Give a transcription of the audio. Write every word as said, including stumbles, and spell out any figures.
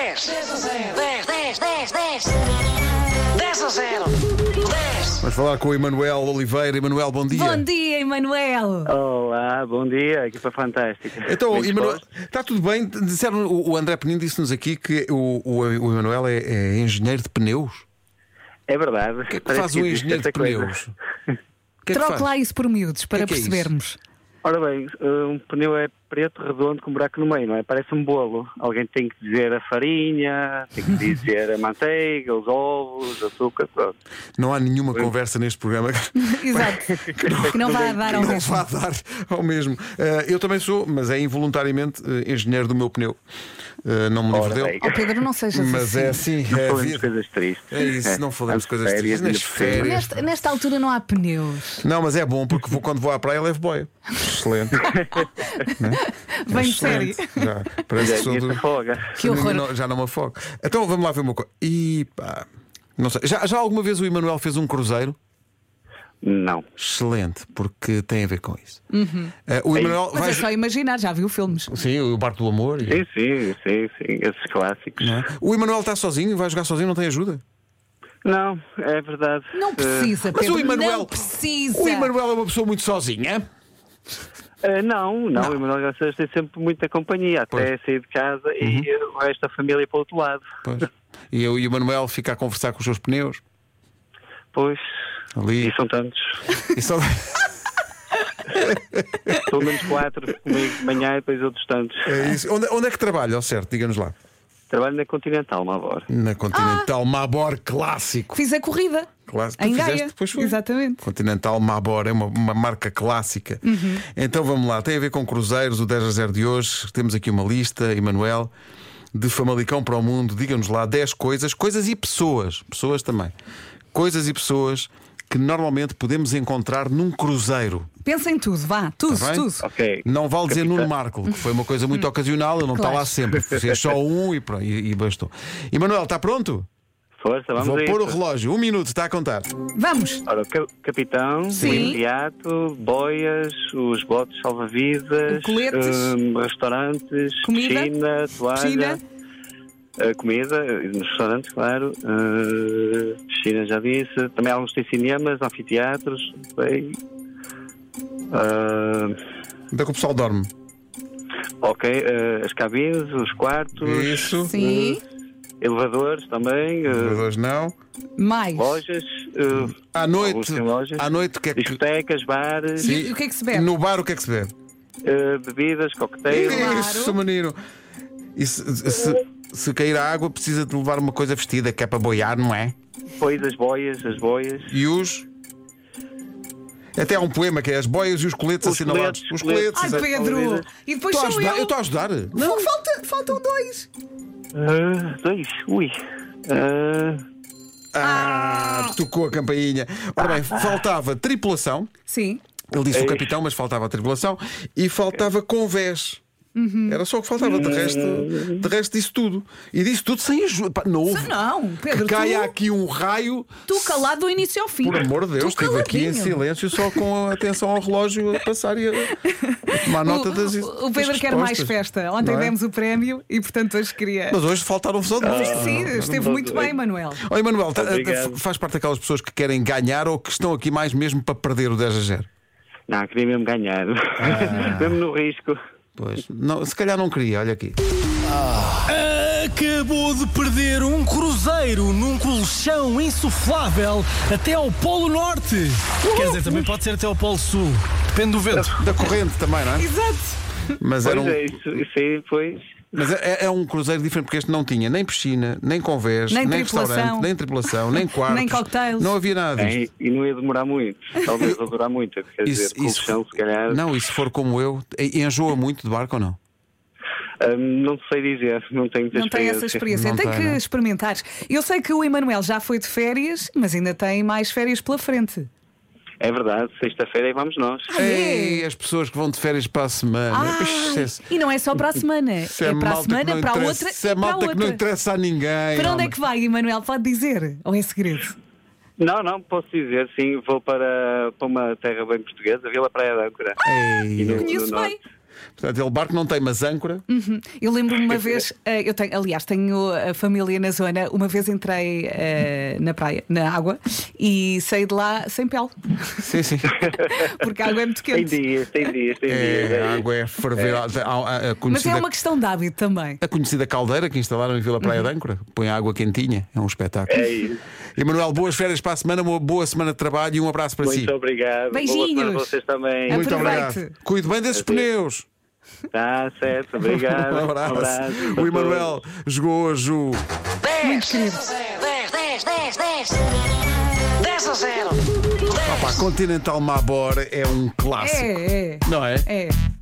dez, dez a zero, dez, dez, dez, dez, dez a zero, dez. Vamos falar com o Emanuel Oliveira. Emanuel, bom dia. Bom dia, Emanuel. Olá, bom dia, equipa fantástica. Então, Bem Emanuel, disposto? está tudo bem? Disseram, o o André Penin disse-nos aqui que o, o, o Emanuel é, é engenheiro de pneus. É verdade. O que é que Parece faz um existe engenheiro de essa coisa. pneus? O que é que Troque faz? lá isso por miúdos para que é que é isso? percebermos. Ora bem, um pneu é preto, redondo, com um buraco no meio, não é? Parece um bolo. Alguém tem que dizer a farinha, tem que dizer a manteiga, os ovos, o açúcar, pronto. Não há nenhuma conversa neste programa Exato. Que não vai dar que ao não mesmo. vá dar ao mesmo. Eh, eu também sou, mas é involuntariamente eh, engenheiro do meu pneu. Eh, não me livro Ora dele. bem. Oh, Pedro, não sejas Mas assim. é assim, Não é a falemos de vida. coisas tristes. É isso, não falemos de coisas Férias, tristes. Nas ainda por cima. férias. Nesta, nesta altura não há pneus. Não, mas é bom porque vou, quando vou à praia levo boia. Excelente. Vem de Excelente. série. Já, parece Já que sou tinha do... essa folga. Que horror. Não, já não me afogo. Então vamos lá ver uma coisa. E pá, não sei. Já, já alguma vez o Emanuel fez um cruzeiro? Não. Excelente, porque tem a ver com isso. Eh, o Emanuel Mas vai. é só imaginar, já viu filmes. Sim, o Barco do Amor. e- Sim, sim, sim, sim, esses clássicos. Não é? O Emanuel está sozinho, vai jogar sozinho, não tem ajuda? Não, é verdade. Não precisa, Mas Pedro. o Emanuel- Não precisa. O Emanuel é uma pessoa muito sozinha. Uh, não, não, Não. o Emanuel Garças tem sempre muita companhia, até Pois. Uhum. sair de casa e uh, o resto da família para o outro lado. Pois. E eu e o Emanuel fica a conversar com os seus pneus. Pois, Ali. e são tantos. E só... Pelo menos quatro comigo de manhã e depois outros tantos. é isso. Onde, onde é que trabalha, ao certo? Diga-nos lá. Trabalho na Continental, Mavor. Na Continental Mabor Clássico. Fiz a corrida. Clássico. Tu Em fizeste, Gaia. depois foi. Exatamente. Continental Mabor é uma, uma marca clássica. Então vamos lá, tem a ver com cruzeiros, o dez a zero de hoje. Temos aqui uma lista, Emanuel, de Famalicão para o mundo. Diga-nos lá dez coisas, coisas e pessoas, pessoas também. Coisas e pessoas que normalmente podemos encontrar num cruzeiro. Pensa em tudo, vá. Tudo, Tá bem? tudo. Ok. Não vale dizer Capitão. Nuno Marco, que foi uma coisa muito ocasional, ele não está Claro. lá sempre. É só um e, pronto, e, e bastou. Emanuel, está pronto? Força, vamos Vou a pôr o isso. relógio, um minuto, está a contar. Vamos. Ora, o ca- capitão, Sim. o imediato, boias, os botes salva-vidas, Coletes. hum, restaurantes, Comida. piscina, toalha, Piscina. uh, comida, uh, nos restaurantes, claro, uh, piscina já disse, também alguns têm cinemas, anfiteatros, bem, uh, Onde é que o pessoal dorme? ok, uh, as cabines, os quartos, Isso. Sim. elevadores também, uh, Elevadores não. Mais. lojas, uh, À alguns noite, têm lojas, à noite o que é que... discotecas, bares, E o que é que se bebe? No bar o que é que se bebe? uh, bebidas, coquetéis. Claro. Isso, menino. E se, se, se cair a água precisa de levar uma coisa vestida que é para boiar, não é? Depois as boias, as boias. E os... Até há um poema que é as boias e os coletes Os assinalados. coletes, Os coletes. coletes. Ai, exato. Pedro. E depois Estou a sou ajudar, eu. eu estou a ajudar. Não, falta, faltam dois. Ah, dois, ui. Ah, Ah, tocou a campainha. Ora bem, faltava tripulação. Sim. Ele disse o Ei. capitão, mas faltava a tripulação. E faltava convés. Era só o que faltava. De resto, de resto disse tudo. E disse tudo sem ajuda. Pá, não houve. Não, Pedro, Que caia tu, aqui um raio. tu calado do início ao fim. Por amor de Deus, Tu estive aqui em caladinho. silêncio, só com a atenção ao relógio a passar e a, a tomar nota das. O, o Pedro das quer mais respostas. festa. Ontem Não é? demos o prémio e, portanto, hoje queria. Mas hoje faltaram só de Sim, sim, esteve muito bem, Manuel. Oi, Manuel, tá- Obrigado. faz parte daquelas pessoas que querem ganhar ou que estão aqui mais mesmo para perder o dez a zero? não, queria mesmo ganhar. Ah. mesmo no risco. Pois, não, se calhar não queria, olha aqui. Acabou de perder um cruzeiro num colchão insuflável até ao Polo Norte. Quer dizer, também pode ser até ao Polo Sul. Depende do vento. Da corrente também, não é? Exato. Mas era Pois um, é, isso, isso aí foi. mas é, é um cruzeiro diferente porque este não tinha nem piscina, nem convés, Nem nem, tripulação. restaurante, nem tripulação, nem quartos. Nem cocktails. Não havia nada disto. É, e não ia demorar muito. Talvez ia durar muito. Quer dizer, Isso- com o isso- chão, se calhar. Não, e se for como eu, enjoa muito de barco ou não? ah, não sei dizer. Não tenho muita Não tem experiência. essa experiência. Não tem tem, que não. experimentar. Eu sei que o Emanuel já foi de férias, mas ainda tem mais férias pela frente. É verdade. Sexta-feira aí vamos nós. Ah, é? Ei, as pessoas que vão de férias para a semana. Ah, Isso é- e não é só para a semana. isso É para a malta que semana, não para a interessa- outra isso é e para a malta que não outra. interessa a ninguém. Para onde é homem. que vai, Emanuel? Pode dizer? Ou é segredo? Não, não, posso dizer, sim. Vou para, para uma terra bem portuguesa, Vila Praia da Âncora. Ei, E no- Conheço no bem. norte. Portanto, ele barco não tem, mas âncora. Uhum. Eu lembro-me uma vez, eh, eu tenho, aliás, tenho a família na zona. Uma vez entrei eh, na praia, na água, e saí de lá sem pele. Sim, sim. Porque a água é muito Tem quente. dias, tem dias, tem dias. É, é a isso. água é ferver. A, a, a Mas conhecida, é uma questão de hábito também. a conhecida caldeira que instalaram em Vila Praia de Âncora. Põe a água quentinha. É um espetáculo. É isso. Emanuel, boas férias para a semana, uma boa semana de trabalho e um abraço para si. Muito obrigado. Beijinhos. Boa semana a vocês também. É Muito Aproveite. obrigado. Cuide bem desses Assim. pneus. Tá certo, obrigado. Um abraço. para O Emanuel jogou hoje o. dez, dez a zero. dez, dez, dez, dez. dez a zero. Opa, Continental Mabor é um clássico. É, é. Não é? É.